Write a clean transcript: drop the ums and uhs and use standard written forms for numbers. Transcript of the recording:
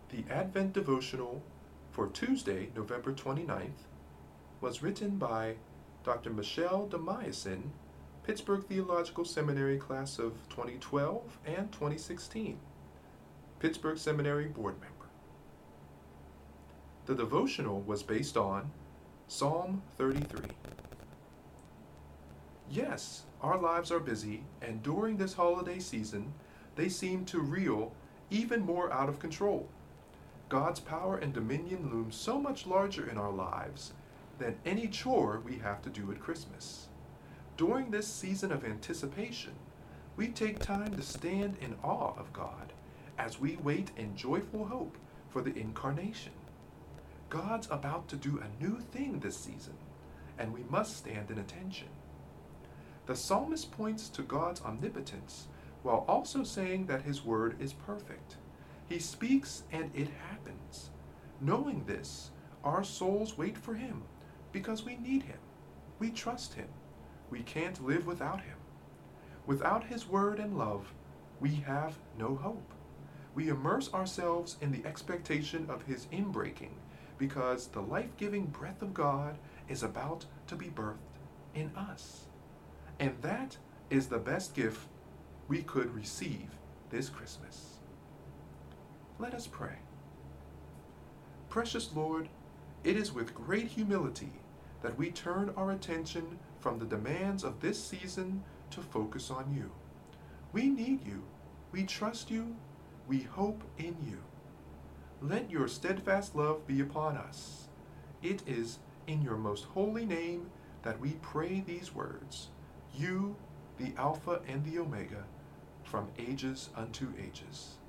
The Advent devotional for Tuesday, November 29th, was written by Dr. Michelle DeMayasin, Pittsburgh Theological Seminary class of 2012 and 2016, Pittsburgh Seminary board member. The devotional was based on Psalm 33. Yes, our lives are busy, and during this holiday season, they seem to reel even more out of control. God's power and dominion loom so much larger in our lives than any chore we have to do at Christmas. During this season of anticipation, we take time to stand in awe of God as we wait in joyful hope for the incarnation. God's about to do a new thing this season, and we must stand in attention. The psalmist points to God's omnipotence while also saying that his word is perfect. He speaks and it happens. Knowing this, our souls wait for him because we need him. We trust him. We can't live without him. Without his word and love, we have no hope. We immerse ourselves in the expectation of his inbreaking because the life-giving breath of God is about to be birthed in us. And that is the best gift we could receive this Christmas. Let us pray. Precious Lord, it is with great humility that we turn our attention from the demands of this season to focus on you. We need you. We trust you. We hope in you. Let your steadfast love be upon us. It is in your most holy name that we pray these words. You, the Alpha and the Omega, from ages unto ages.